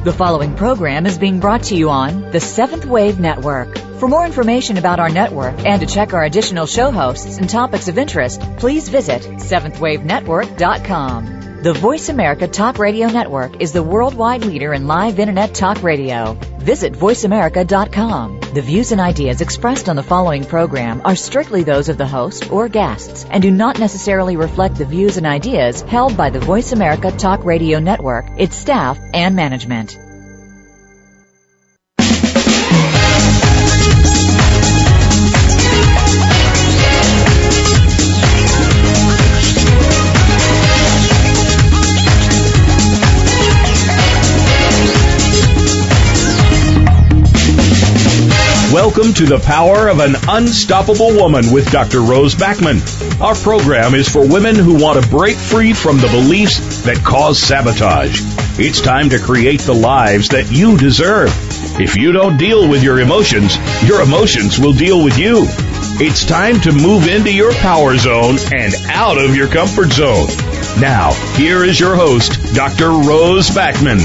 The following program is being brought to you on the Seventh Wave Network. For more information about our network and to check our additional show hosts and topics of interest, please visit seventhwavenetwork.com. The Voice America Talk Radio Network is the worldwide leader in live Internet talk radio. Visit voiceamerica.com. The views and ideas expressed on the following program are strictly those of the host or guests and do not necessarily reflect the views and ideas held by the Voice America Talk Radio Network, its staff, and management. Welcome to The Power of an Unstoppable Woman with Dr. Rose Backman. Our program is for women who want to break free from the beliefs that cause sabotage. It's time to create the lives that you deserve. If you don't deal with your emotions will deal with you. It's time to move into your power zone and out of your comfort zone. Now, here is your host, Dr. Rose Backman.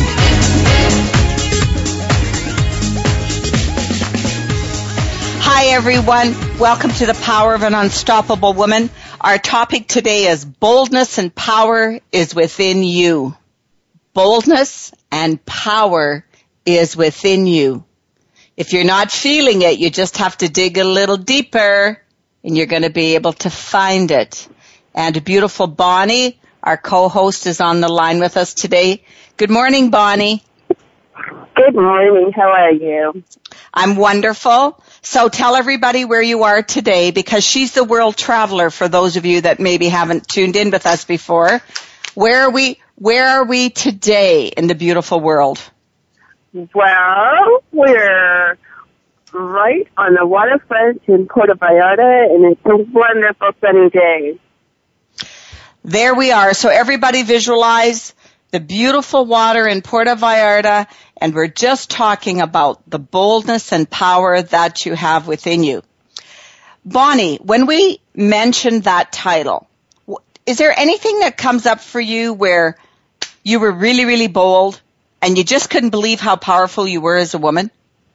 Hi, everyone. Welcome to The Power of an Unstoppable Woman. Our topic today is boldness and power is within you. Boldness and power is within you. If you're not feeling it, you just have to dig a little deeper and you're going to be able to find it. And beautiful Bonnie, our co-host, is on the line with us today. Good morning, Bonnie. Good morning. How are you? I'm wonderful. So tell everybody where you are today, because she's the world traveler for those of you that maybe haven't tuned in with us before. Where are we today in the beautiful world? Well, we're right on the waterfront in Puerto Vallarta, and it's a wonderful sunny day. There we are. So everybody visualize the beautiful water in Puerto Vallarta, and we're just talking about the boldness and power that you have within you. Bonnie, when we mentioned that title, is there anything that comes up for you where you were really, really bold and you just couldn't believe how powerful you were as a woman?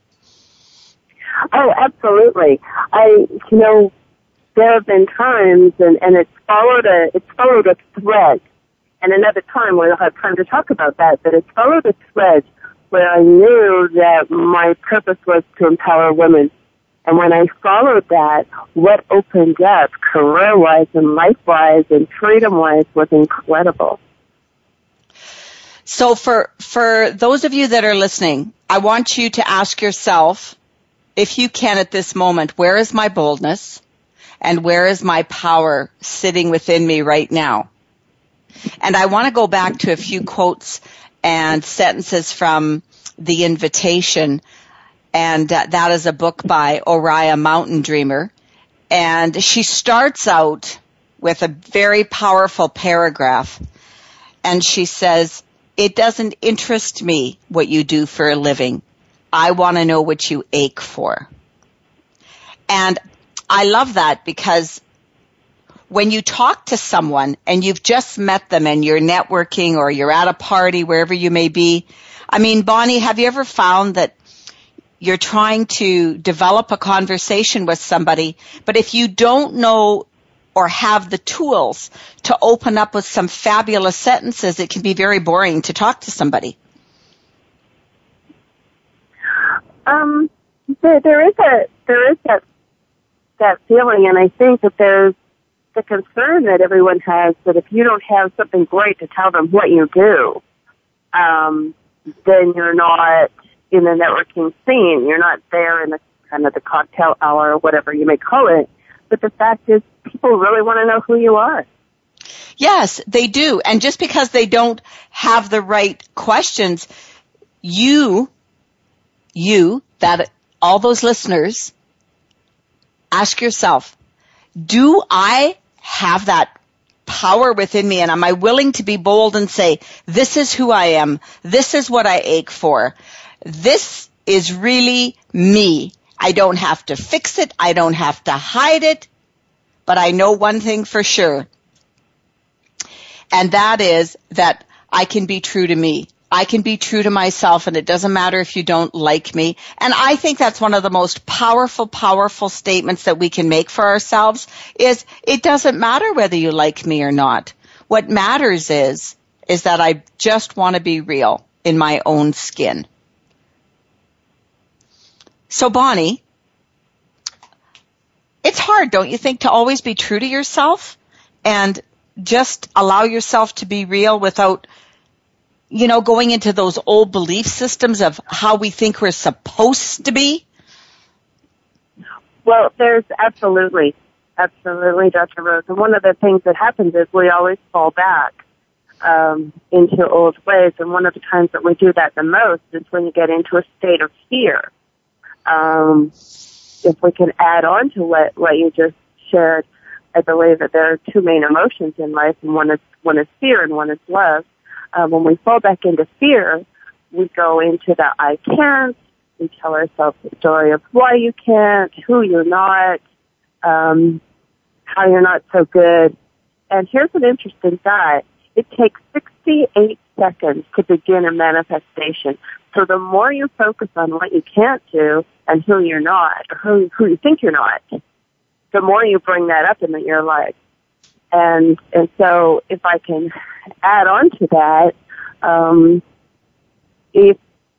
Oh, absolutely. There have been times, and it's followed a thread. And another time we'll have time to talk about that, but it's followed a thread where I knew that my purpose was to empower women. And when I followed that, what opened up career-wise and life-wise and freedom-wise was incredible. So for those of you that are listening, I want you to ask yourself, if you can at this moment, where is my boldness and where is my power sitting within me right now? And I want to go back to a few quotes and sentences from The Invitation, and that is a book by Oriah Mountain Dreamer. And she starts out with a very powerful paragraph, and she says, "It doesn't interest me what you do for a living. I want to know what you ache for." And I love that, because when you talk to someone and you've just met them and you're networking or you're at a party, wherever you may be, I mean, Bonnie, have you ever found that you're trying to develop a conversation with somebody, but if you don't know or have the tools to open up with some fabulous sentences, it can be very boring to talk to somebody? There is that feeling, and I think that there's the concern that everyone has that if you don't have something great to tell them what you do, then you're not in the networking scene. You're not there in the kind of the cocktail hour or whatever you may call it. But the fact is, people really want to know who you are. Yes, they do. And just because they don't have the right questions, that all those listeners, ask yourself, do I have that power within me, and am I willing to be bold and say, this is who I am, this is what I ache for, this is really me. I don't have to fix it, I don't have to hide it, but I know one thing for sure, and that is that I can be true to me. I can be true to myself, and it doesn't matter if you don't like me. And I think that's one of the most powerful, powerful statements that we can make for ourselves is it doesn't matter whether you like me or not. What matters is that I just want to be real in my own skin. So Bonnie, it's hard, don't you think, to always be true to yourself and just allow yourself to be real without, going into those old belief systems of how we think we're supposed to be? Well, there's absolutely, Dr. Rose. And one of the things that happens is we always fall back into old ways. And one of the times that we do that the most is when you get into a state of fear. If we can add on to what you just shared, I believe that there are two main emotions in life, and one is fear and one is love. When we fall back into fear, we go into the I can't. We tell ourselves the story of why you can't, who you're not, how you're not so good. And here's an interesting thought. It takes 68 seconds to begin a manifestation. So the more you focus on what you can't do and who you're not, or who you think you're not, the more you bring that up into your life. And so if I can add on to that, if,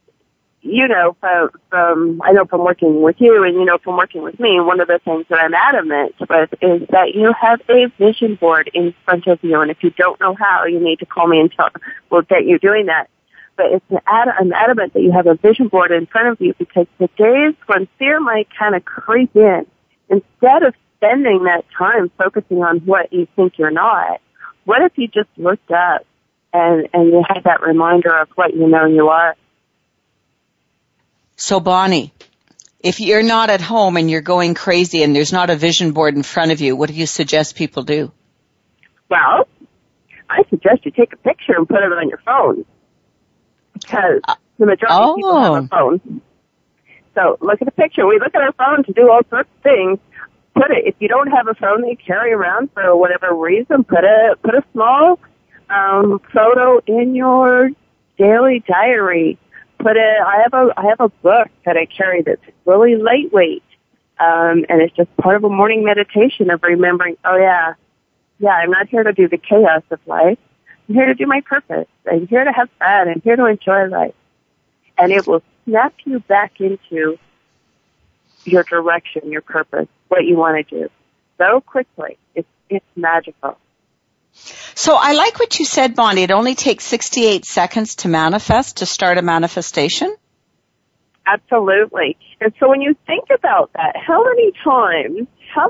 I know from working with you and, from working with me, one of the things that I'm adamant with is that you have a vision board in front of you. And if you don't know how, you need to call me and we'll get you doing that. But I'm adamant that you have a vision board in front of you, because the days when fear might kind of creep in, instead of spending that time focusing on what you think you're not, what if you just looked up and you had that reminder of what you know you are? So Bonnie, if you're not at home and you're going crazy and there's not a vision board in front of you, what do you suggest people do? Well, I suggest you take a picture and put it on your phone, because the majority of people have a phone. So look at the picture. We look at our phone to do all sorts of things. If you don't have a phone that you carry around for whatever reason, put a small photo in your daily diary. I have a book that I carry that's really lightweight, and it's just part of a morning meditation of remembering, I'm not here to do the chaos of life. I'm here to do my purpose. I'm here to have fun. I'm here to enjoy life. And it will snap you back into your direction, your purpose, what you want to do so quickly. It's magical. So I like what you said, Bonnie. It only takes 68 seconds to manifest, to start a manifestation? Absolutely. And so when you think about that, how many times,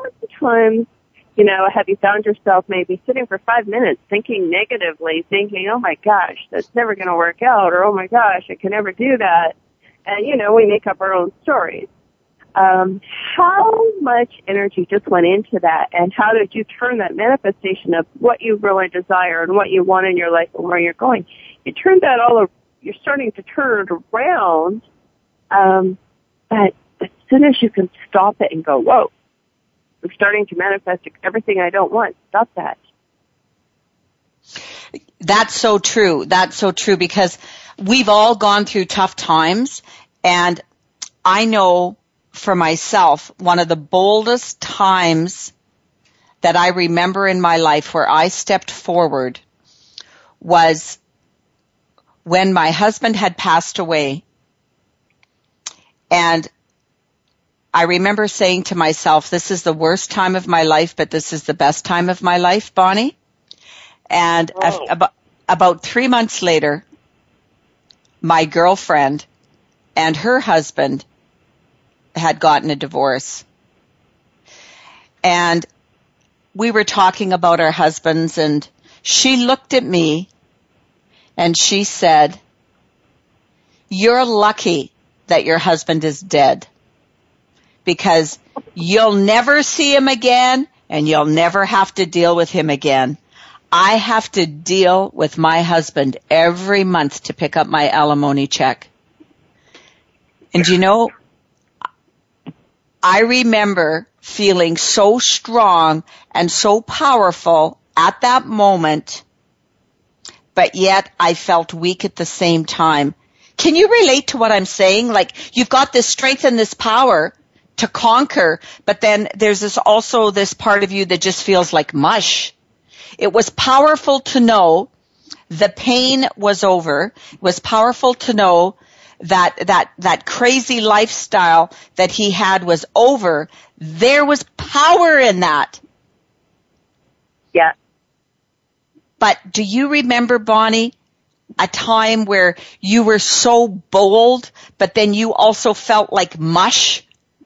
have you found yourself maybe sitting for 5 minutes thinking negatively, thinking, oh my gosh, that's never going to work out, or oh my gosh, I can never do that. And, we make up our own stories. How much energy just went into that, and how did you turn that manifestation of what you really desire and what you want in your life and where you're going? You turned that you're starting to turn it around, but as soon as you can stop it and go, whoa, I'm starting to manifest everything I don't want, stop that. That's so true. That's so true, because we've all gone through tough times, and I know for myself, one of the boldest times that I remember in my life where I stepped forward was when my husband had passed away. And I remember saying to myself, this is the worst time of my life, but this is the best time of my life, Bonnie. And about 3 months later, my girlfriend and her husband had gotten a divorce. And we were talking about our husbands, and she looked at me and she said, you're lucky that your husband is dead, because you'll never see him again and you'll never have to deal with him again. I have to deal with my husband every month to pick up my alimony check. And I remember feeling so strong and so powerful at that moment but yet I felt weak at the same time. Can you relate to what I'm saying? Like, you've got this strength and this power to conquer, but then there's also this part of you that just feels like mush. It was powerful to know the pain was over. It was powerful to know that crazy lifestyle that he had was over. There was power in that. Yeah. But do you remember, Bonnie, a time where you were so bold, but then you also felt like mush?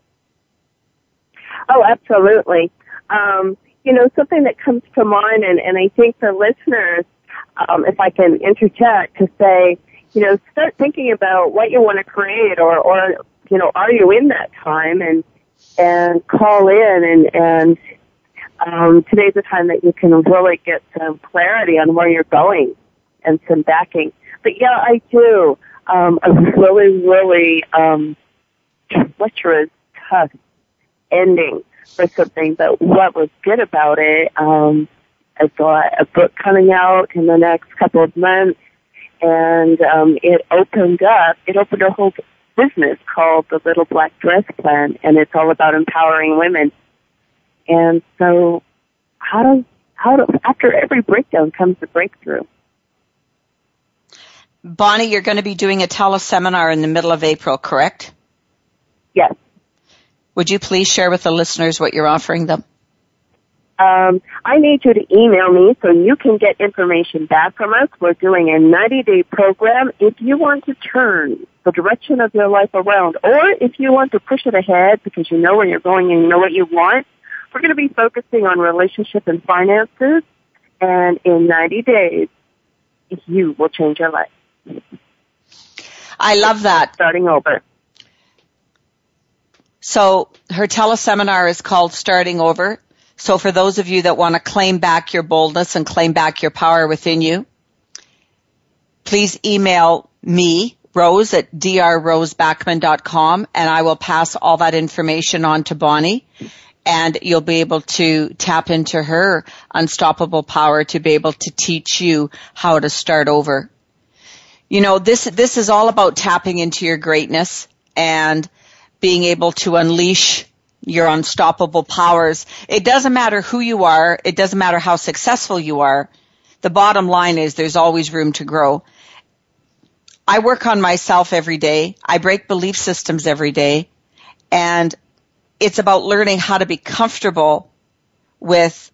Oh, absolutely. Something that comes to mind, and I think the listeners, if I can interject to say, start thinking about what you want to create, or are you in that time, and call in, and today's the time that you can really get some clarity on where you're going and some backing. But yeah, I do. A really, really treacherous, tough ending for something, but what was good about it, I've got a book coming out in the next couple of months, and it opened a whole business called the Little Black Dress Plan, and it's all about empowering women. And so after every breakdown comes a breakthrough. Bonnie, you're going to be doing a teleseminar in the middle of April, correct? Yes. Would you please share with the listeners what you're offering them? I need you to email me so you can get information back from us. We're doing a 90-day program. If you want to turn the direction of your life around, or if you want to push it ahead because you know where you're going and you know what you want, we're going to be focusing on relationship and finances. And in 90 days, you will change your life. I love that. Starting over. So her teleseminar is called Starting Over. So for those of you that want to claim back your boldness and claim back your power within you, please email me, Rose, at drrosebackman.com, and I will pass all that information on to Bonnie, and you'll be able to tap into her unstoppable power to be able to teach you how to start over. This is all about tapping into your greatness and being able to unleash your unstoppable powers. It doesn't matter who you are. It doesn't matter how successful you are. The bottom line is there's always room to grow. I work on myself every day. I break belief systems every day. And it's about learning how to be comfortable with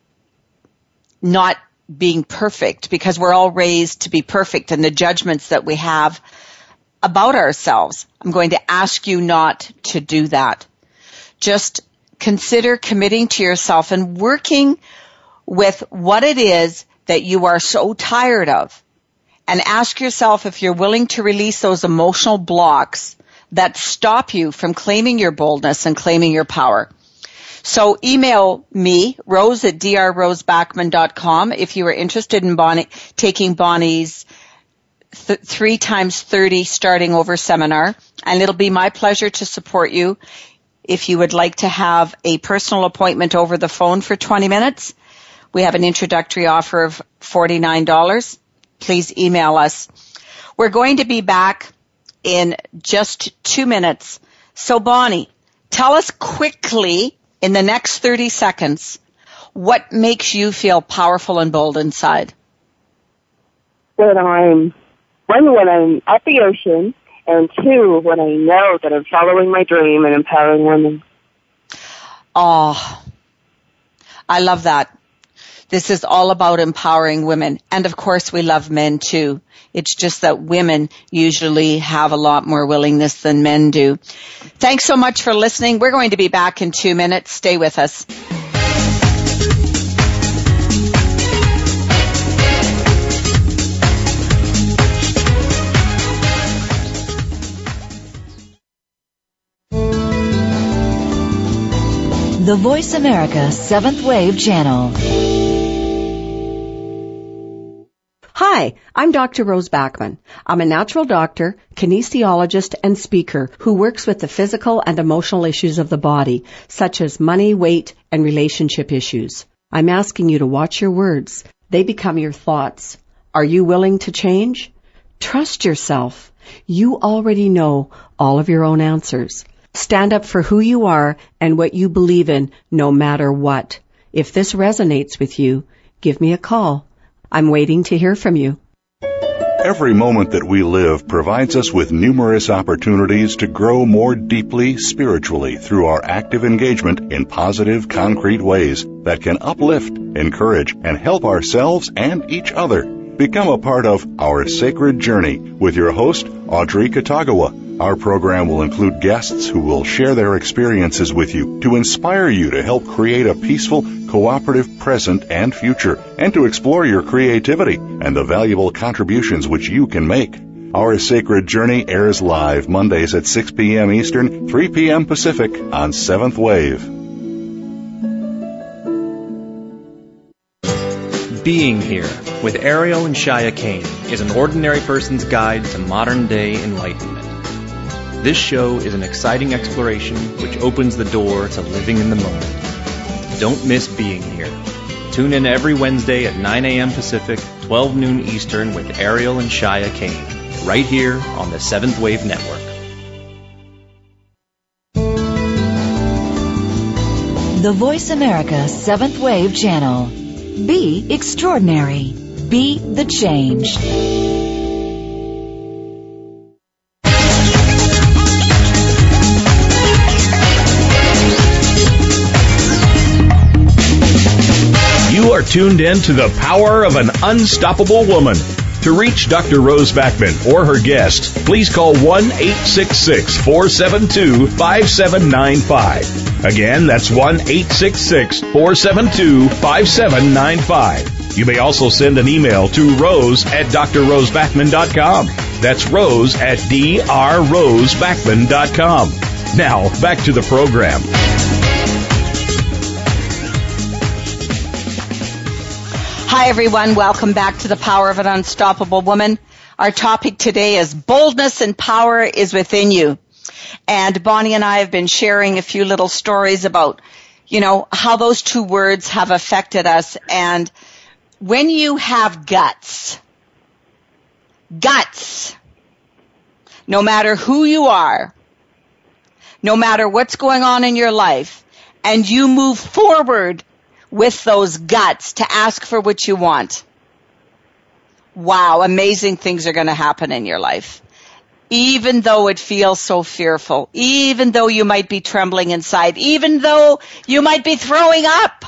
not being perfect, because we're all raised to be perfect, and the judgments that we have about ourselves. I'm going to ask you not to do that. Just consider committing to yourself and working with what it is that you are so tired of. And ask yourself if you're willing to release those emotional blocks that stop you from claiming your boldness and claiming your power. So email me, Rose at drrosebackman.com, if you are interested in taking Bonnie's 3 times 30 Starting Over seminar. And it'll be my pleasure to support you. If you would like to have a personal appointment over the phone for 20 minutes, we have an introductory offer of $49. Please email us. We're going to be back in just 2 minutes. So Bonnie, tell us quickly in the next 30 seconds, what makes you feel powerful and bold inside? When I'm at the ocean, and 2, when I know that I'm following my dream and empowering women. Oh, I love that. This is all about empowering women. And of course, we love men too. It's just that women usually have a lot more willingness than men do. Thanks so much for listening. We're going to be back in 2 minutes. Stay with us. The Voice America 7th Wave Channel. Hi, I'm Dr. Rose Backman. I'm a natural doctor, kinesiologist, and speaker who works with the physical and emotional issues of the body, such as money, weight, and relationship issues. I'm asking you to watch your words. They become your thoughts. Are you willing to change? Trust yourself. You already know all of your own answers. Stand up for who you are and what you believe in, no matter what. If this resonates with you, give me a call. I'm waiting to hear from you. Every moment that we live provides us with numerous opportunities to grow more deeply spiritually through our active engagement in positive, concrete ways that can uplift, encourage, and help ourselves and each other. Become a part of Our Sacred Journey with your host, Audrey Katagawa. Our program will include guests who will share their experiences with you to inspire you to help create a peaceful, cooperative present and future, and to explore your creativity and the valuable contributions which you can make. Our Sacred Journey airs live Mondays at 6 p.m. Eastern, 3 p.m. Pacific on 7th Wave. Being Here with Ariel and Shia Kane is an ordinary person's guide to modern-day enlightenment. This show is an exciting exploration which opens the door to living in the moment. Don't miss Being Here. Tune in every Wednesday at 9 a.m. Pacific, 12 noon Eastern with Ariel and Shia Kane, right here on the 7th Wave Network. The Voice America 7th Wave Channel. Be extraordinary. Be the change. You are tuned in to the power of an unstoppable woman. To reach Dr. Rose Backman or her guest, please call 1-866-472-5795. Again, that's 1-866-472-5795. You may also send an email to rose@drrosebackman.com. That's rose@drrosebackman.com. Now, back to the program. Hi, everyone. Welcome back to the Power of an Unstoppable Woman. Our topic today is boldness and power is within you. And Bonnie and I have been sharing a few little stories about, how those two words have affected us. And when you have guts, no matter who you are, no matter what's going on in your life, and you move forward with those guts to ask for what you want, wow, amazing things are going to happen in your life. Even though it feels so fearful, even though you might be trembling inside, even though you might be throwing up,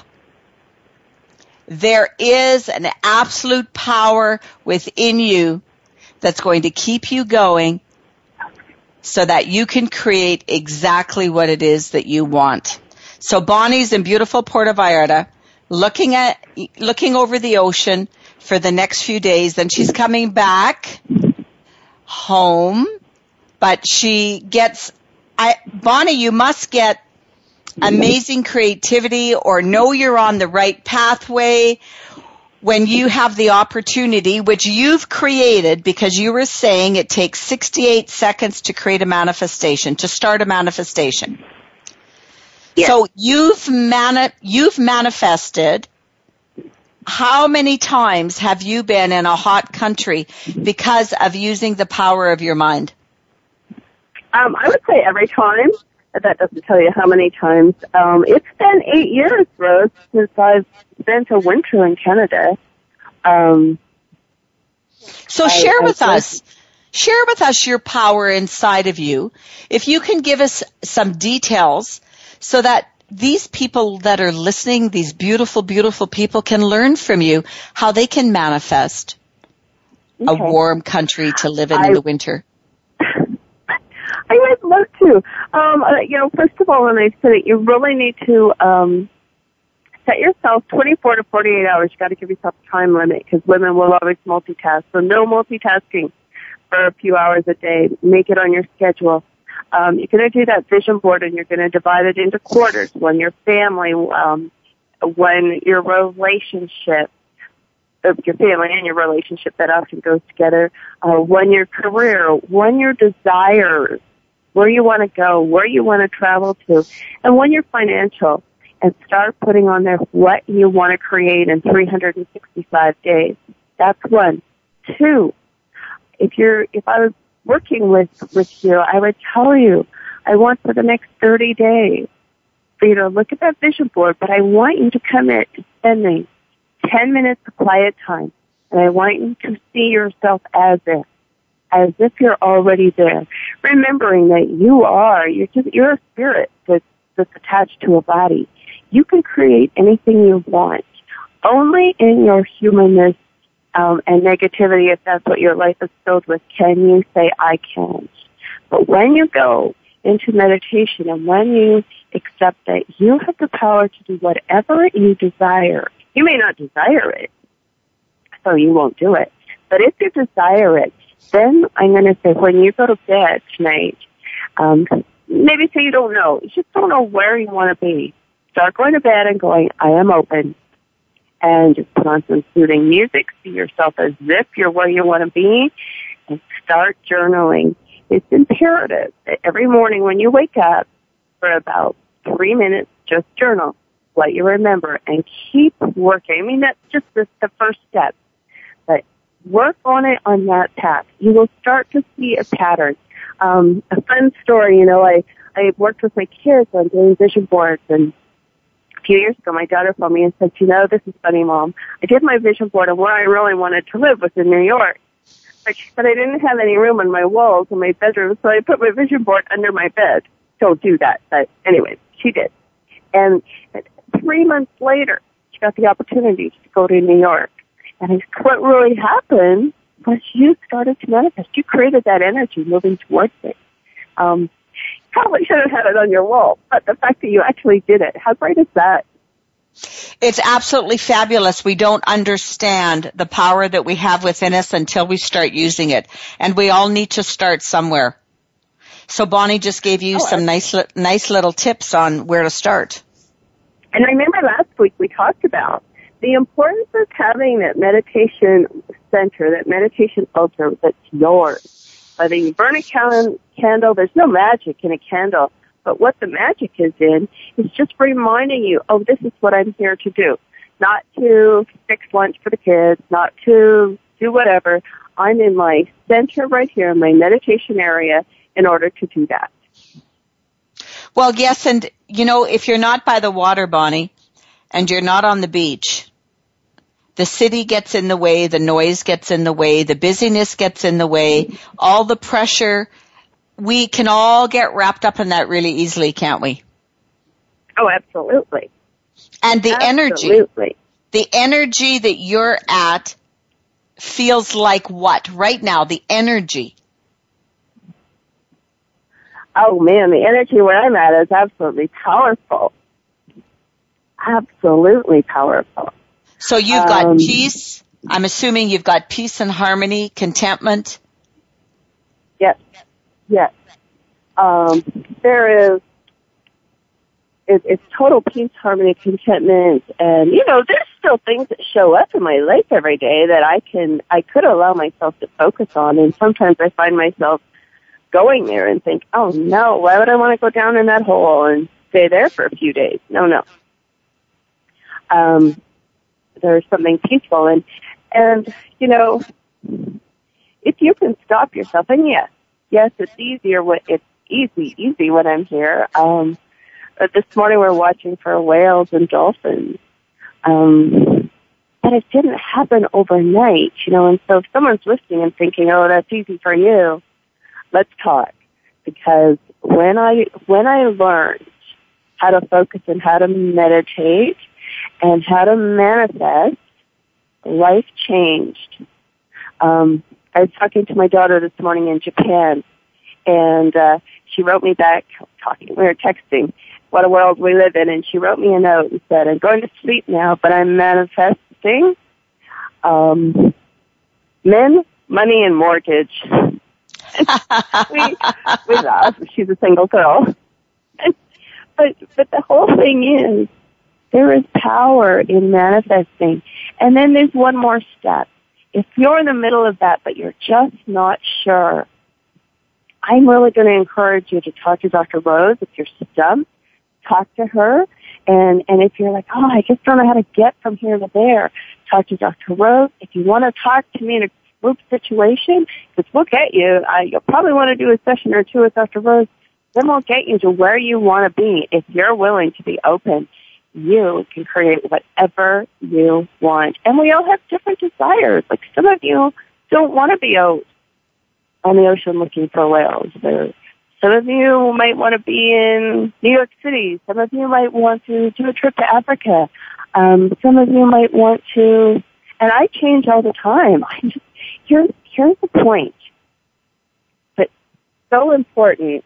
there is an absolute power within you that's going to keep you going so that you can create exactly what it is that you want. So Bonnie's in beautiful Puerto Vallarta, looking over the ocean for the next few days. Then she's coming back home, but Bonnie, you must get amazing creativity or know you're on the right pathway when you have the opportunity, which you've created, because you were saying it takes 68 seconds to create a manifestation, to start a manifestation. Yes. So you've manifested. How many times have you been in a hot country because of using the power of your mind? I would say every time. That doesn't tell you how many times. It's been 8 years, Rose, since I've been to winter in Canada. Share with us your power inside of you. If you can give us some details so that these people that are listening, these beautiful, beautiful people, can learn from you how they can manifest a warm country to live in the winter. I would love to. First of all, when I said it, you really need to set yourself 24 to 48 hours. You got to give yourself a time limit because women will always multitask. So no multitasking for a few hours a day. Make it on your schedule. You're going to do that vision board, and you're going to divide it into quarters. When your family, when your relationship, your family and your relationship, that often goes together. When your career, when your desires, where you want to go, where you want to travel to, and when you're financial, and start putting on there what you want to create in 365 days. That's one. too. If I was working with you, I would tell you, I want for the next 30 days for you to look at that vision board, but I want you to commit to spending 10 minutes of quiet time. And I want you to see yourself as if you're already there. Remembering that you're a spirit that's attached to a body. You can create anything you want. Only in your humanness and negativity, if that's what your life is filled with, can you say, I can't. But when you go into meditation and when you accept that you have the power to do whatever you desire, you may not desire it, so you won't do it. But if you desire it, then I'm going to say, when you go to bed tonight, maybe say you don't know. You just don't know where you want to be. Start going to bed and going, I am open. And just put on some soothing music. See yourself as if you're where you want to be. And start journaling. It's imperative that every morning when you wake up, for about 3 minutes, just journal what you remember and keep working. I mean, that's just the first step. But work on it on that path. You will start to see a pattern. A fun story, I worked with my kids on doing vision boards, and a few years ago my daughter phoned me and said, this is funny, Mom. I did my vision board and where I really wanted to live was in New York. But she said I didn't have any room in my walls in my bedroom, so I put my vision board under my bed. Don't do that. But anyway, she did. And 3 months later, she got the opportunity to go to New York. And what really happened was you started to manifest. You created that energy moving towards it. Probably should have had it on your wall, but the fact that you actually did it, how great is that? It's absolutely fabulous. We don't understand the power that we have within us until we start using it. And we all need to start somewhere. So Bonnie just gave you some nice little tips on where to start. And I remember last week we talked about the importance of having that meditation center, that meditation altar that's yours. Whether you burn a candle, there's no magic in a candle. But what the magic is in is just reminding you, this is what I'm here to do. Not to fix lunch for the kids, not to do whatever. I'm in my center right here, in my meditation area, in order to do that. Well, yes, and if you're not by the water, Bonnie, and you're not on the beach, the city gets in the way, the noise gets in the way, the busyness gets in the way, all the pressure. We can all get wrapped up in that really easily, can't we? Oh, absolutely. And the energy that you're at feels like what? Right now, the energy. Oh, man, the energy where I'm at is absolutely powerful. Absolutely powerful. So you've got peace. I'm assuming you've got peace and harmony, contentment. Yes. There is, it's total peace, harmony, contentment, and, there's still things that show up in my life every day that I could allow myself to focus on, and sometimes I find myself going there and think, oh no, why would I want to go down in that hole and stay there for a few days? No. There's something peaceful, and if you can stop yourself, and yes, it's easy when I'm here. This morning we're watching for whales and dolphins. But it didn't happen overnight, and so if someone's listening and thinking, that's easy for you, let's talk. Because when I learned how to focus and how to meditate and how to manifest, life changed. I was talking to my daughter this morning in Japan, and she wrote me back, we were texting, what a world we live in, and she wrote me a note and said, I'm going to sleep now, but I'm manifesting men, money, and mortgage. we laughed. She's a single girl. But the whole thing is, there is power in manifesting. And then there's one more step. If you're in the middle of that, but you're just not sure, I'm really going to encourage you to talk to Dr. Rose. If you're stumped, talk to her. And if you're like, I just don't know how to get from here to there, talk to Dr. Rose. If you want to talk to me group situation, because we'll get you, you'll probably want to do a session or two with Dr. Rose, then we'll get you to where you want to be. If you're willing to be open, you can create whatever you want. And we all have different desires. Like some of you don't want to be out on the ocean looking for whales. Some of you might want to be in New York City. Some of you might want to do a trip to Africa. Some of you might want to, and I change all the time. Here's the point that's so important.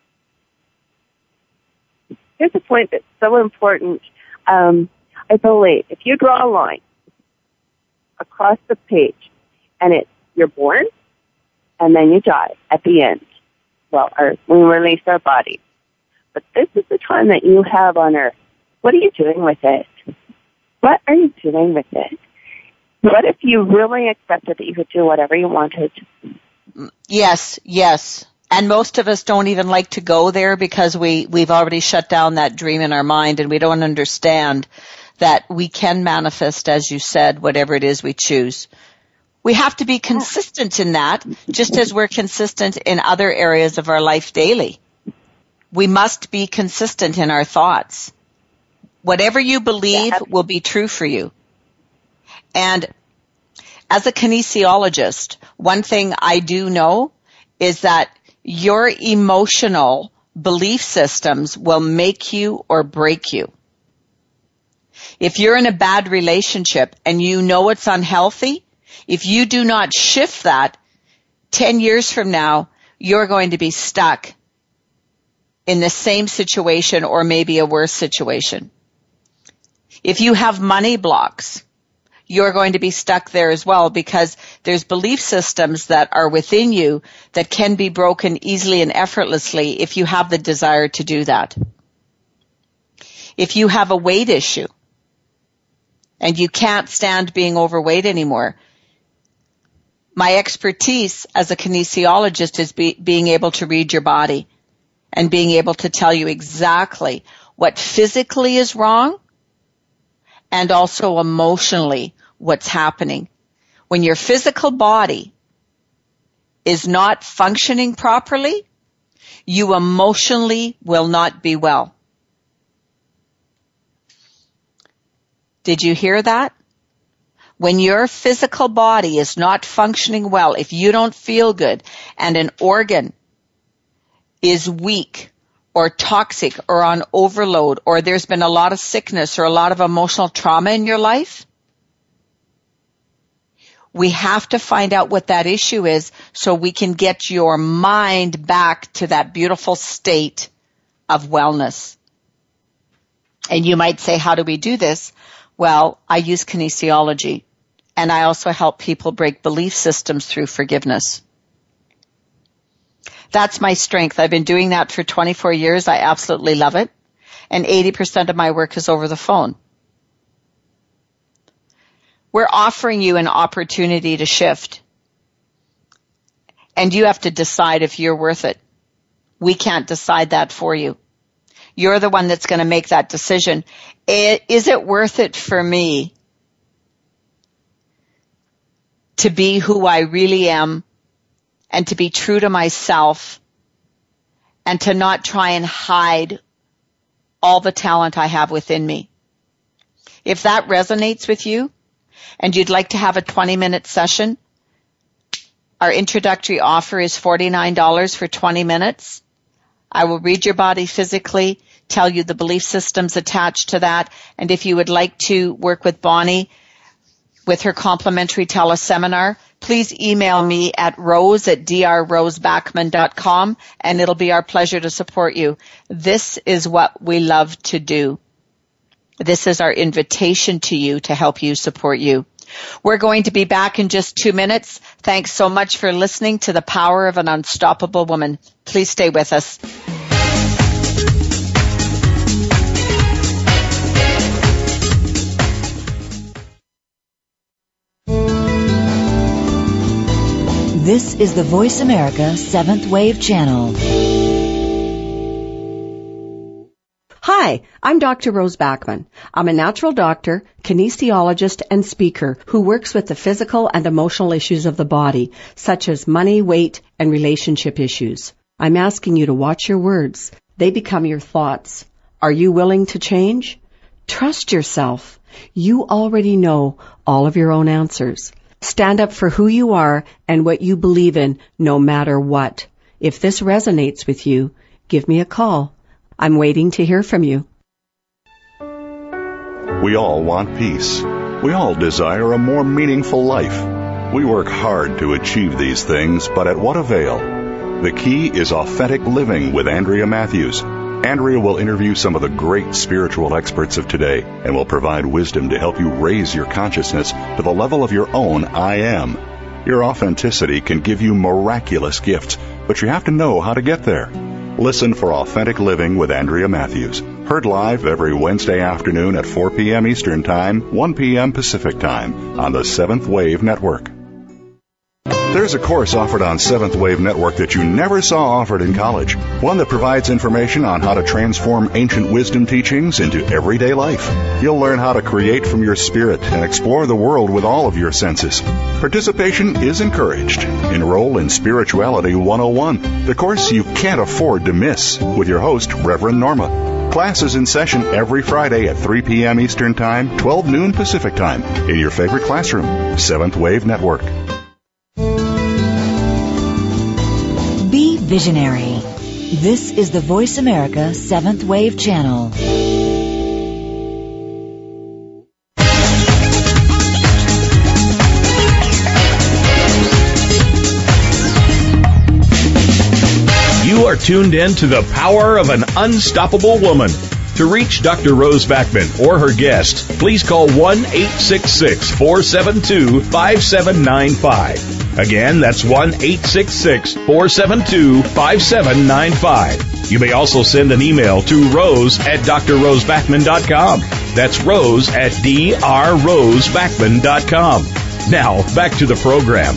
Here's the point that's so important. I believe if you draw a line across the page and it's you're born and then you die at the end, well, we release our body. But this is the time that you have on earth. What are you doing with it? What are you doing with it? What if you really accepted that you could do whatever you wanted? Yes. And most of us don't even like to go there because we've already shut down that dream in our mind, and we don't understand that we can manifest, as you said, whatever it is we choose. We have to be consistent in that, just as we're consistent in other areas of our life daily. We must be consistent in our thoughts. Whatever you believe will be true for you. And as a kinesiologist, one thing I do know is that your emotional belief systems will make you or break you. If you're in a bad relationship and you know it's unhealthy, if you do not shift that, 10 years from now, you're going to be stuck in the same situation or maybe a worse situation. If you have money blocks, you're going to be stuck there as well, because there's belief systems that are within you that can be broken easily and effortlessly if you have the desire to do that. If you have a weight issue and you can't stand being overweight anymore, my expertise as a kinesiologist is being able to read your body and being able to tell you exactly what physically is wrong and also emotionally what's happening. When your physical body is not functioning properly, you emotionally will not be well. Did you hear that? When your physical body is not functioning well, if you don't feel good and an organ is weak or toxic or on overload, or there's been a lot of sickness or a lot of emotional trauma in your life, we have to find out what that issue is so we can get your mind back to that beautiful state of wellness. And you might say, how do we do this? Well, I use kinesiology, and I also help people break belief systems through forgiveness. That's my strength. I've been doing that for 24 years. I absolutely love it. And 80% of my work is over the phone. We're offering you an opportunity to shift. And you have to decide if you're worth it. We can't decide that for you. You're the one that's going to make that decision. Is it worth it for me to be who I really am and to be true to myself and to not try and hide all the talent I have within me? If that resonates with you and you'd like to have a 20-minute session, our introductory offer is $49 for 20 minutes. I will read your body physically, tell you the belief systems attached to that, and if you would like to work with Bonnie with her complimentary teleseminar, please email me at rose@drrosebackman.com, and it'll be our pleasure to support you. This is what we love to do. This is our invitation to you to help you support you. We're going to be back in just 2 minutes. Thanks so much for listening to The Power of an Unstoppable Woman. Please stay with us. This is the Voice America 7th Wave Channel. Hi, I'm Dr. Rose Backman. I'm a natural doctor, kinesiologist, and speaker who works with the physical and emotional issues of the body, such as money, weight, and relationship issues. I'm asking you to watch your words. They become your thoughts. Are you willing to change? Trust yourself. You already know all of your own answers. Stand up for who you are and what you believe in, no matter what. If this resonates with you, give me a call. I'm waiting to hear from you. We all want peace. We all desire a more meaningful life. We work hard to achieve these things, but at what avail? The key is authentic living with Andrea Matthews. Andrea will interview some of the great spiritual experts of today and will provide wisdom to help you raise your consciousness to the level of your own I am. Your authenticity can give you miraculous gifts, but you have to know how to get there. Listen for Authentic Living with Andrea Matthews. Heard live every Wednesday afternoon at 4 p.m. Eastern Time, 1 p.m. Pacific Time on the Seventh Wave Network. There's a course offered on Seventh Wave Network that you never saw offered in college. One that provides information on how to transform ancient wisdom teachings into everyday life. You'll learn how to create from your spirit and explore the world with all of your senses. Participation is encouraged. Enroll in Spirituality 101, the course you can't afford to miss, with your host, Reverend Norma. Class is in session every Friday at 3 p.m. Eastern Time, 12 noon Pacific Time, in your favorite classroom, Seventh Wave Network. Be visionary. This is the Voice America Seventh Wave Channel. You are tuned in to the power of an unstoppable woman. To reach Dr. Rose Backman or her guest, please call 1-866-472-5795. Again, that's 1-866-472-5795. You may also send an email to rose@drrosebackman.com. That's rose@drrosebackman.com. Now, back to the program.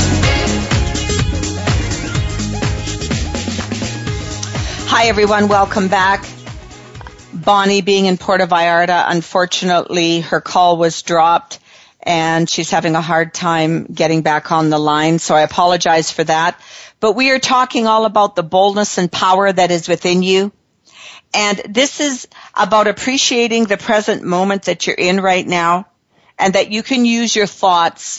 Hi, everyone. Welcome back. Bonnie, being in Puerto Vallarta, unfortunately, her call was dropped, and she's having a hard time getting back on the line, so I apologize for that. But we are talking all about the boldness and power that is within you. And this is about appreciating the present moment that you're in right now, and that you can use your thoughts.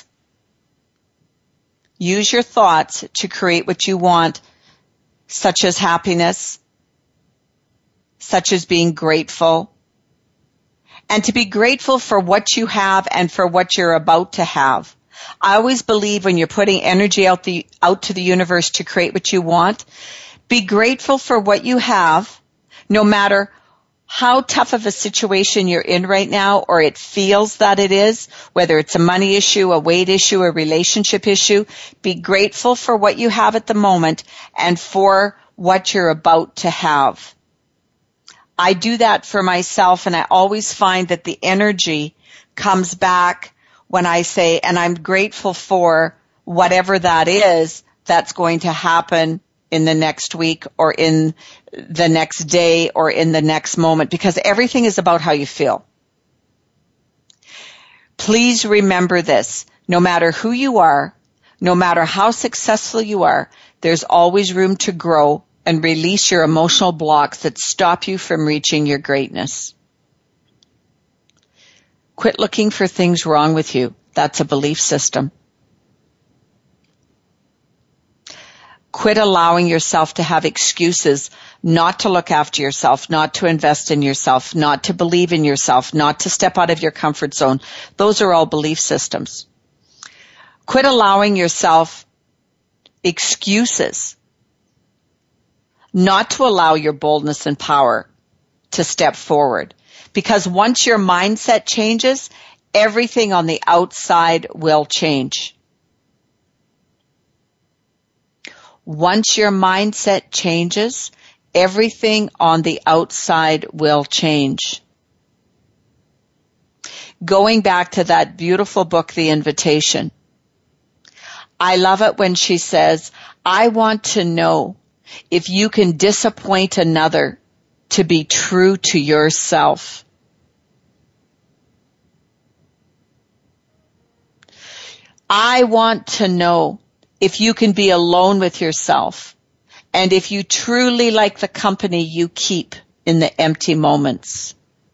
Use your thoughts to create what you want, such as happiness, such as being grateful, and to be grateful for what you have and for what you're about to have. I always believe when you're putting energy out to the universe to create what you want, be grateful for what you have, no matter how tough of a situation you're in right now, or it feels that it is, whether it's a money issue, a weight issue, a relationship issue. Be grateful for what you have at the moment and for what you're about to have. I do that for myself, and I always find that the energy comes back when I say, and I'm grateful for whatever that is that's going to happen in the next week or in the next day or in the next moment, because everything is about how you feel. Please remember this. No matter who you are, no matter how successful you are, there's always room to grow and release your emotional blocks that stop you from reaching your greatness. Quit looking for things wrong with you. That's a belief system. Quit allowing yourself to have excuses not to look after yourself, not to invest in yourself, not to believe in yourself, not to step out of your comfort zone. Those are all belief systems. Quit allowing yourself excuses not to allow your boldness and power to step forward. Because once your mindset changes, everything on the outside will change. Once your mindset changes, everything on the outside will change. Going back to that beautiful book, The Invitation, I love it when she says, I want to know if you can disappoint another to be true to yourself. I want to know if you can be alone with yourself and if you truly like the company you keep in the empty moments.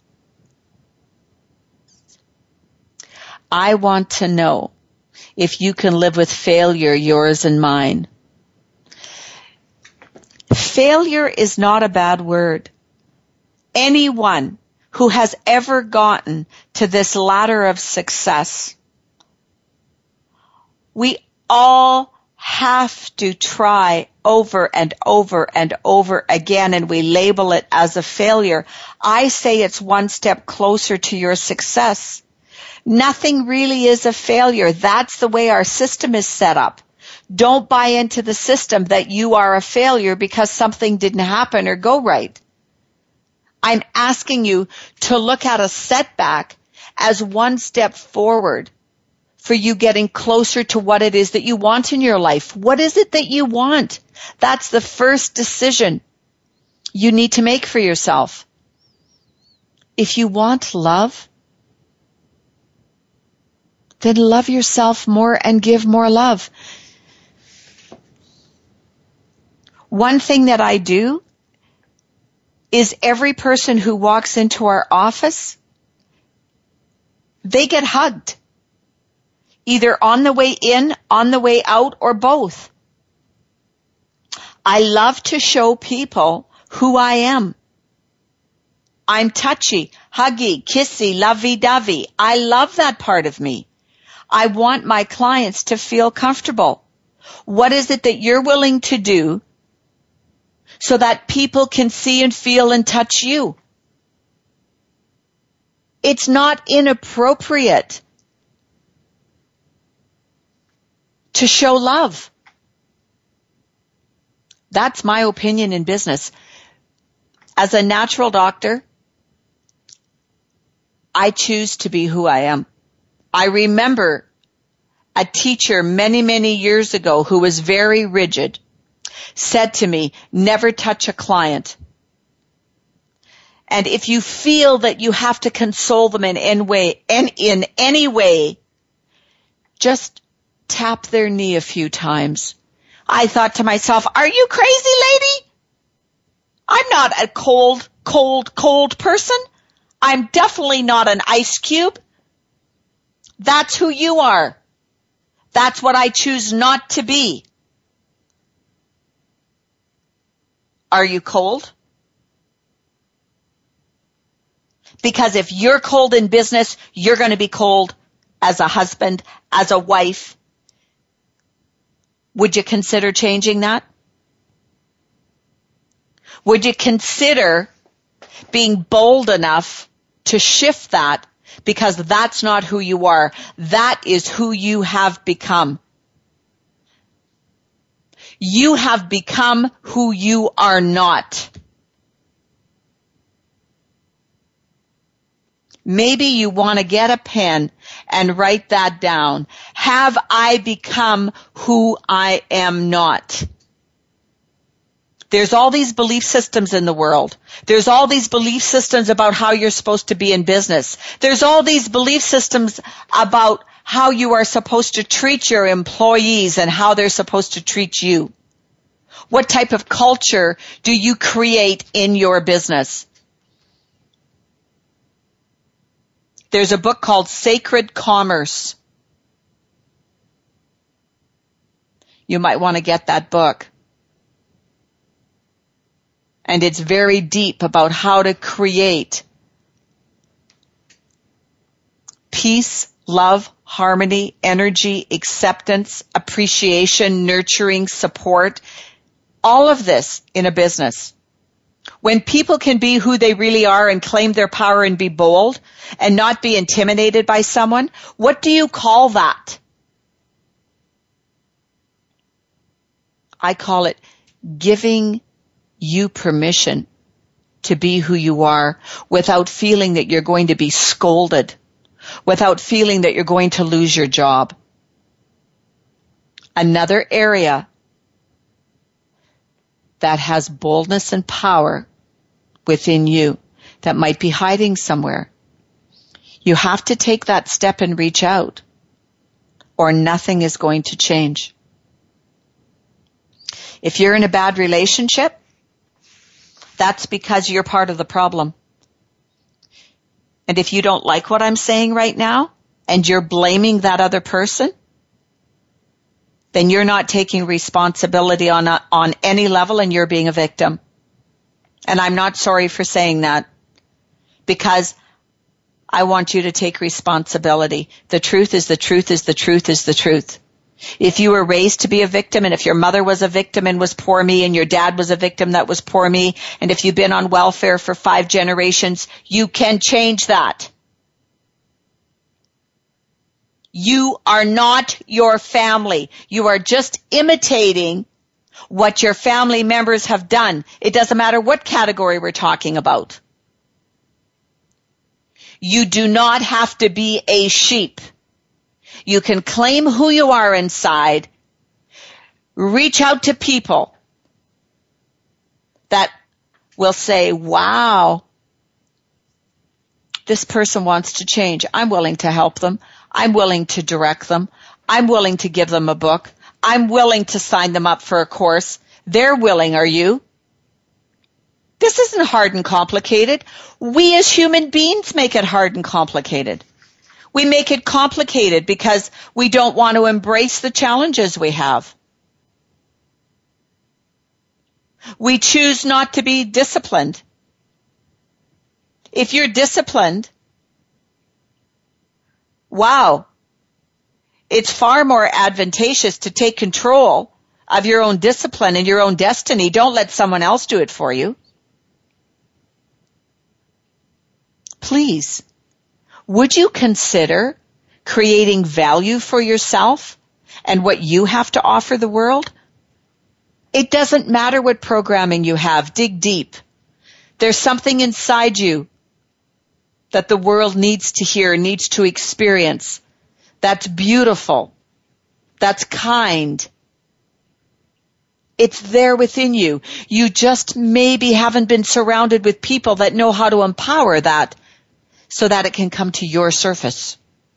I want to know if you can live with failure, yours and mine. Failure is not a bad word. Anyone who has ever gotten to this ladder of success, we all have to try over and over and over again, and we label it as a failure. I say it's one step closer to your success. Nothing really is a failure. That's the way our system is set up. Don't buy into the system that you are a failure because something didn't happen or go right. I'm asking you to look at a setback as one step forward for you getting closer to what it is that you want in your life. What is it that you want? That's the first decision you need to make for yourself. If you want love, then love yourself more and give more love. One thing that I do is every person who walks into our office, they get hugged. Either on the way in, on the way out, or both. I love to show people who I am. I'm touchy, huggy, kissy, lovey-dovey. I love that part of me. I want my clients to feel comfortable. What is it that you're willing to do so that people can see and feel and touch you? It's not inappropriate to show love. That's my opinion in business. As a natural doctor, I choose to be who I am. I remember a teacher many, many years ago who was very rigid said to me, never touch a client. And if you feel that you have to console them in any way, just tap their knee a few times. I thought to myself, are you crazy, lady? I'm not a cold person. I'm definitely not an ice cube. That's who you are. That's what I choose not to be. Are you cold? Because if you're cold in business, you're going to be cold as a husband, as a wife. Would you consider changing that? Would you consider being bold enough to shift that? Because that's not who you are. That is who you have become. You have become who you are not. Maybe you want to get a pen and write that down. Have I become who I am not? There's all these belief systems in the world. There's all these belief systems about how you're supposed to be in business. There's all these belief systems about how you are supposed to treat your employees and how they're supposed to treat you. What type of culture do you create in your business? There's a book called Sacred Commerce. You might want to get that book. And it's very deep about how to create peace, love, harmony, energy, acceptance, appreciation, nurturing, support, all of this in a business. When people can be who they really are and claim their power and be bold and not be intimidated by someone, what do you call that? I call it giving you permission to be who you are without feeling that you're going to be scolded, without feeling that you're going to lose your job. Another area that has boldness and power within you that might be hiding somewhere. You have to take that step and reach out, or nothing is going to change. If you're in a bad relationship, that's because you're part of the problem. And if you don't like what I'm saying right now, and you're blaming that other person, then you're not taking responsibility on any level, and you're being a victim. And I'm not sorry for saying that, because I want you to take responsibility. The truth is the truth is the truth is the truth. If you were raised to be a victim, and if your mother was a victim and was poor me, and your dad was a victim that was poor me, and if you've been on welfare for 5 generations, you can change that. You are not your family. You are just imitating what your family members have done. It doesn't matter what category we're talking about. You do not have to be a sheep. You can claim who you are inside. Reach out to people that will say, wow, this person wants to change. I'm willing to help them. I'm willing to direct them. I'm willing to give them a book. I'm willing to sign them up for a course. They're willing, are you? This isn't hard and complicated. We as human beings make it hard and complicated. We make it complicated because we don't want to embrace the challenges we have. We choose not to be disciplined. If you're disciplined, wow, it's far more advantageous to take control of your own discipline and your own destiny. Don't let someone else do it for you. Please, would you consider creating value for yourself and what you have to offer the world? It doesn't matter what programming you have. Dig deep. There's something inside you that the world needs to hear, needs to experience. That's beautiful. That's kind. It's there within you. You just maybe haven't been surrounded with people that know how to empower that so that it can come to your surface.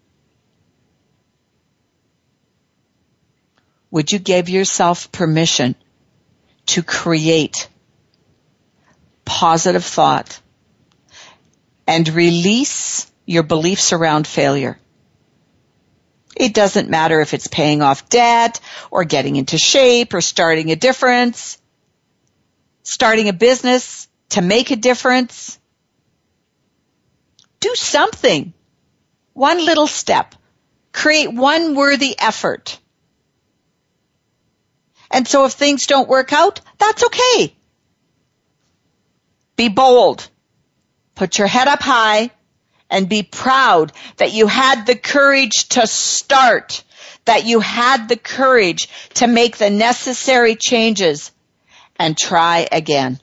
Would you give yourself permission to create positive thought and release your beliefs around failure? It doesn't matter if it's paying off debt or getting into shape or starting a difference, starting a business to make a difference. Do something. One little step. Create one worthy effort. And so if things don't work out, that's okay. Be bold. Put your head up high and be proud that you had the courage to start, that you had the courage to make the necessary changes and try again.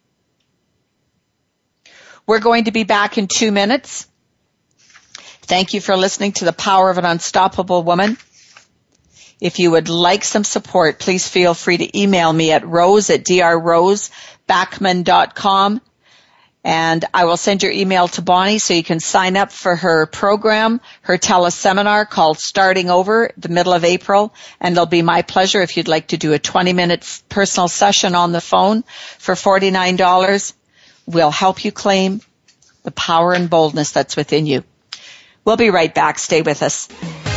We're going to be back in 2 minutes. Thank you for listening to The Power of an Unstoppable Woman. If you would like some support, please feel free to email me at rose@drrosebackman.com. And I will send your email to Bonnie so you can sign up for her program, her teleseminar called Starting Over, the middle of April. And it'll be my pleasure if you'd like to do a 20-minute personal session on the phone for $49. We'll help you claim the power and boldness that's within you. We'll be right back. Stay with us.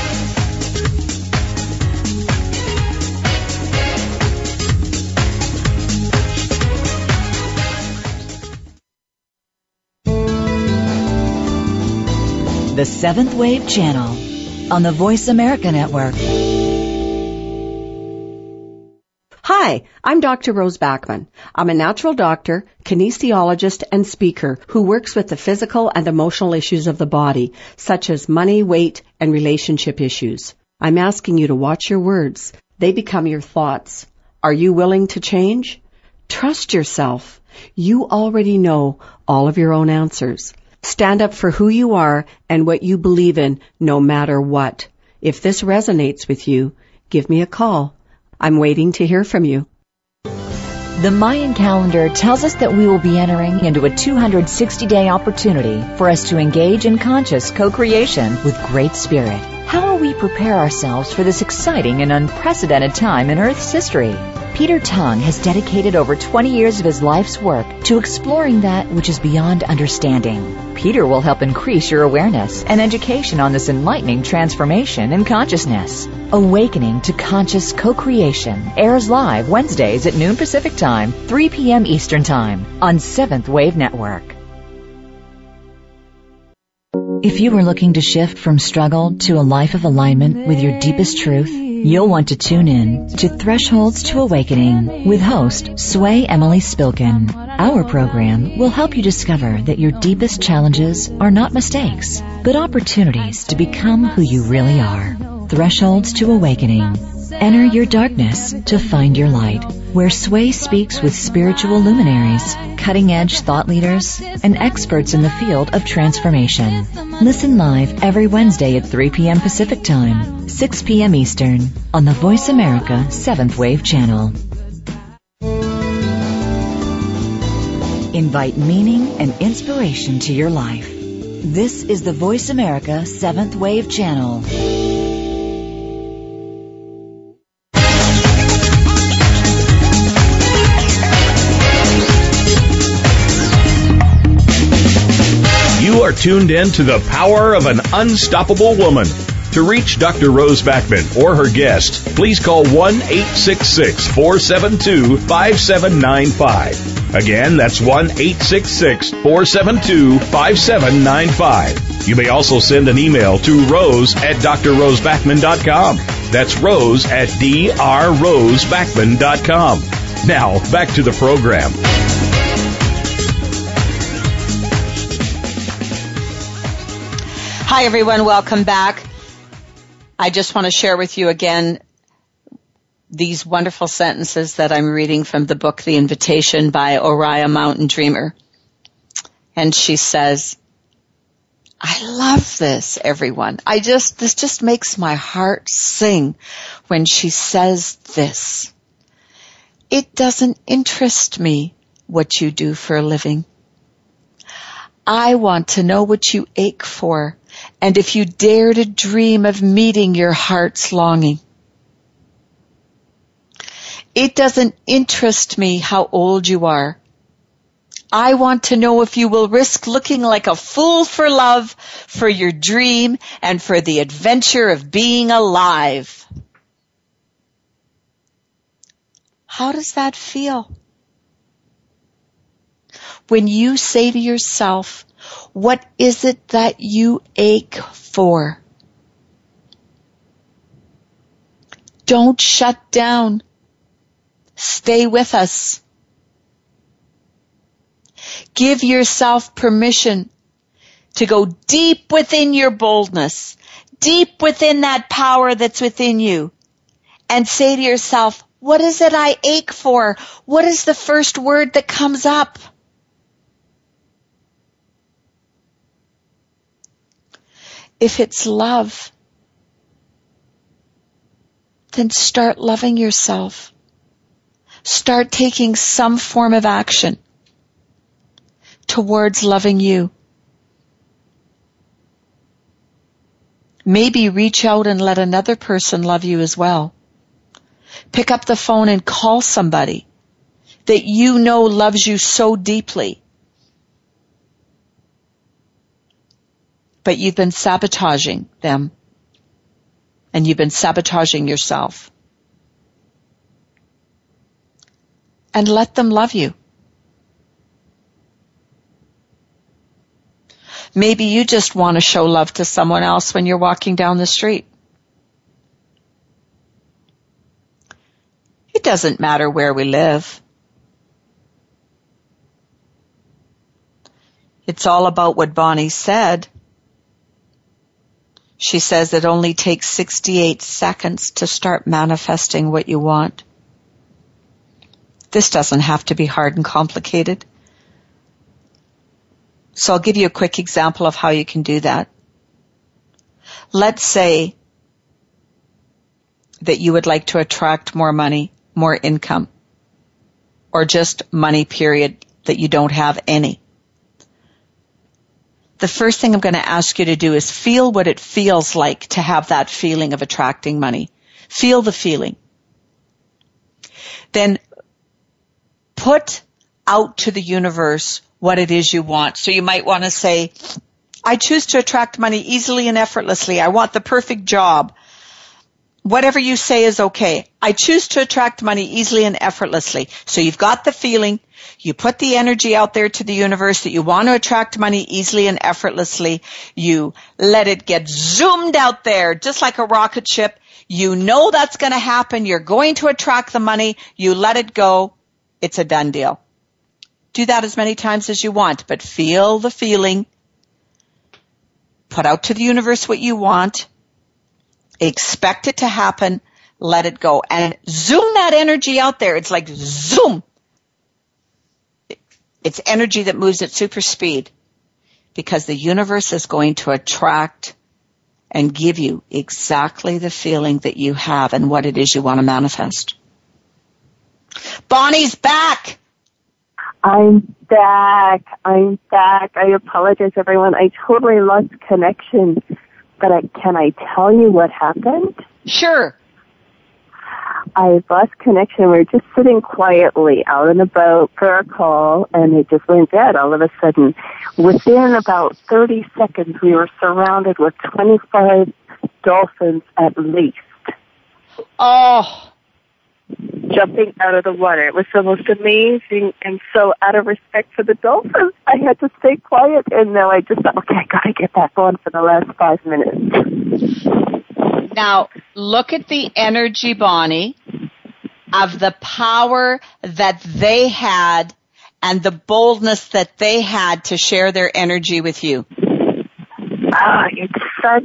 The Seventh Wave Channel on the Voice America Network. Hi, I'm Dr. Rose Backman. I'm a natural doctor, kinesiologist, and speaker who works with the physical and emotional issues of the body, such as money, weight, and relationship issues. I'm asking you to watch your words. They become your thoughts. Are you willing to change? Trust yourself. You already know all of your own answers. Stand up for who you are and what you believe in, no matter what. If this resonates with you, give me a call. I'm waiting to hear from you. The Mayan calendar tells us that we will be entering into a 260-day opportunity for us to engage in conscious co-creation with Great Spirit. How will we prepare ourselves for this exciting and unprecedented time in Earth's history? Peter Tung has dedicated over 20 years of his life's work to exploring that which is beyond understanding. Peter will help increase your awareness and education on this enlightening transformation in consciousness. Awakening to Conscious Co-Creation airs live Wednesdays at noon Pacific Time, 3 p.m. Eastern Time on Seventh Wave Network. If you are looking to shift from struggle to a life of alignment with your deepest truth, you'll want to tune in to Thresholds to Awakening with host Sway Emily Spilkin. Our program will help you discover that your deepest challenges are not mistakes, but opportunities to become who you really are. Thresholds to Awakening. Enter your darkness to find your light, where Sway speaks with spiritual luminaries, cutting-edge thought leaders, and experts in the field of transformation. Listen live every Wednesday at 3 p.m. Pacific Time, 6 p.m. Eastern, on the Voice America 7th Wave channel. Invite meaning and inspiration to your life. This is the Voice America 7th Wave channel. You are tuned in to the power of an unstoppable woman. To reach Dr. Rose Backman or her guest, please call 1-866-472-5795. Again, that's 1-866-472-5795. You may also send an email to rose@drrosebackman.com. That's rose@drrosebackman.com. Now, back to the program. Hi, everyone. Welcome back. I just want to share with you again these wonderful sentences that I'm reading from the book, The Invitation by Oriah Mountain Dreamer. And she says, I love this, everyone. This just makes my heart sing when she says this. It doesn't interest me what you do for a living. I want to know what you ache for, and if you dare to dream of meeting your heart's longing. It doesn't interest me how old you are. I want to know if you will risk looking like a fool for love, for your dream, and for the adventure of being alive. How does that feel? When you say to yourself, what is it that you ache for? Don't shut down. Stay with us. Give yourself permission to go deep within your boldness, deep within that power that's within you, and say to yourself, what is it I ache for? What is the first word that comes up? If it's love, then start loving yourself. Start taking some form of action towards loving you. Maybe reach out and let another person love you as well. Pick up the phone and call somebody that you know loves you so deeply, but you've been sabotaging them, and you've been sabotaging yourself. And let them love you. Maybe you just want to show love to someone else when you're walking down the street. It doesn't matter where we live. It's all about what Bonnie said. She says it only takes 68 seconds to start manifesting what you want. This doesn't have to be hard and complicated. So I'll give you a quick example of how you can do that. Let's say that you would like to attract more money, more income. or just money, period, that you don't have any. The first thing I'm going to ask you to do is feel what it feels like to have that feeling of attracting money. Feel the feeling. Then put out to the universe what it is you want. So you might want to say, I choose to attract money easily and effortlessly. I want the perfect job. Whatever you say is okay. I choose to attract money easily and effortlessly. So you've got the feeling. You put the energy out there to the universe that you want to attract money easily and effortlessly. You let it get zoomed out there just like a rocket ship. You know that's going to happen. You're going to attract the money. You let it go. It's a done deal. Do that as many times as you want, but feel the feeling. Put out to the universe what you want. Expect it to happen. Let it go. And zoom that energy out there. It's like zoom. It's energy that moves at super speed because the universe is going to attract and give you exactly the feeling that you have and what it is you want to manifest. Bonnie's back. I'm back. I apologize, everyone. I totally lost connection. But can I tell you what happened? Sure. I lost connection. We were just sitting quietly out and about for a call, and it just went dead all of a sudden. Within about 30 seconds, we were surrounded with 25 dolphins at least. Oh. Jumping out of the water. It was the most amazing, and so out of respect for the dolphins, I had to stay quiet, and now I just thought, okay, I gotta get that going for the last 5 minutes. Now, look at the energy, Bonnie, of the power that they had and the boldness that they had to share their energy with you. It's such,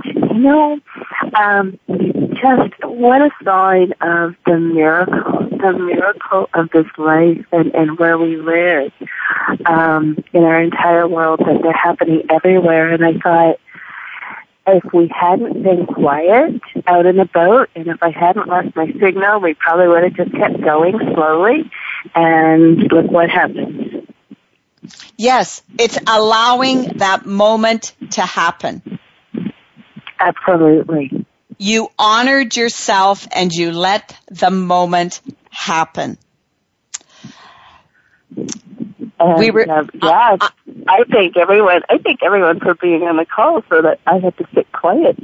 just what a sign of the miracle of this life and where we live in our entire world, that they're happening everywhere. And I thought, if we hadn't been quiet out in the boat, and if I hadn't lost my signal, we probably would have just kept going slowly, and look what happened. Yes, it's allowing that moment to happen. Absolutely. You honored yourself and you let the moment happen. I thank everyone for being on the call so that I had to sit quiet.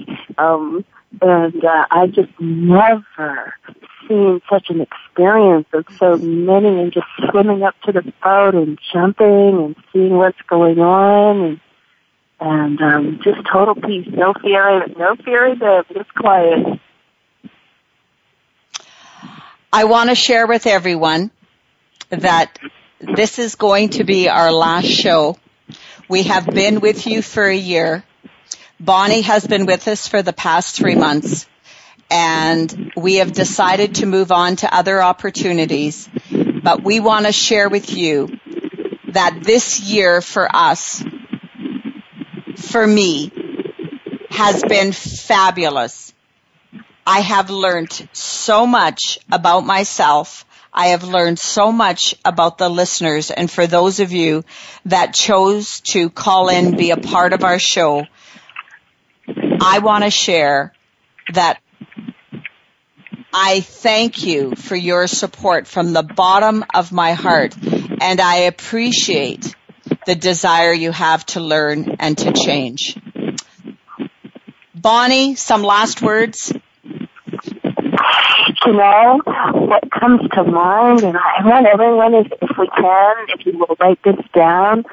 I just never seen such an experience of so many, and just swimming up to the boat and jumping and seeing what's going on, and just total peace, no fear of them, just quiet. I want to share with everyone that this is going to be our last show. We have been with you for a year. Bonnie has been with us for the past 3 months, and we have decided to move on to other opportunities. But we want to share with you that this year for us, for me, has been fabulous. I have learned so much about myself. I have learned so much about the listeners, and for those of you that chose to call in, be a part of our show, I want to share that I thank you for your support from the bottom of my heart, and I appreciate the desire you have to learn and to change. Bonnie, some last words? What comes to mind, and I want everyone, if you will write this down,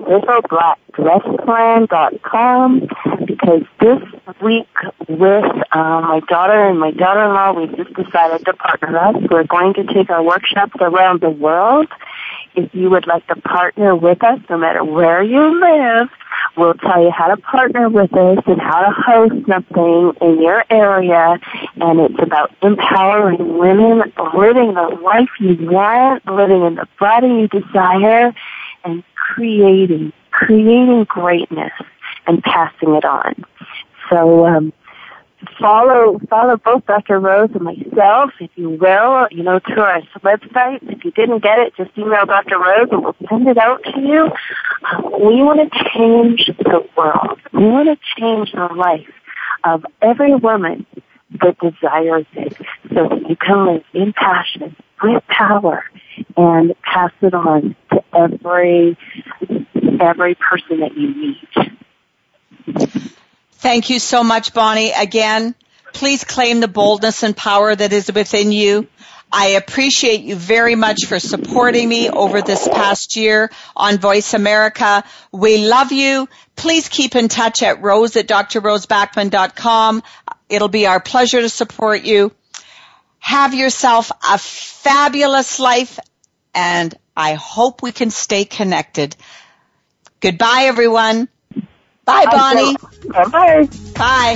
littleblackdressplan.com, because this week with my daughter and my daughter-in-law, we just decided to partner up. We're going to take our workshops around the world. If you would like to partner with us, no matter where you live, we'll tell you how to partner with us and how to host something in your area. And it's about empowering women, living the life you want, living in the body you desire, and creating greatness and passing it on. So follow both Dr. Rose and myself, if you will, to our website. If you didn't get it, just email Dr. Rose and we'll send it out to you. We want to change the world. We want to change the life of every woman that desires it, so that you can live in passion, with power, and pass it on to every person that you meet. Thank you so much, Bonnie. Again, please claim the boldness and power that is within you. I appreciate you very much for supporting me over this past year on Voice America. We love you. Please keep in touch at rose@drrosebackman.com. It'll be our pleasure to support you. Have yourself a fabulous life, and I hope we can stay connected. Goodbye, everyone. Bye, Bonnie. Bye-bye. Bye.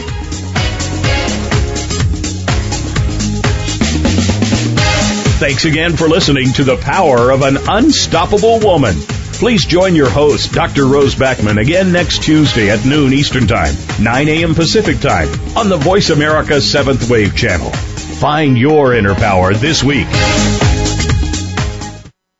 Thanks again for listening to The Power of an Unstoppable Woman. Please join your host, Dr. Rose Backman, again next Tuesday at noon Eastern Time, 9 a.m. Pacific Time, on the Voice America 7th Wave channel. Find your inner power this week.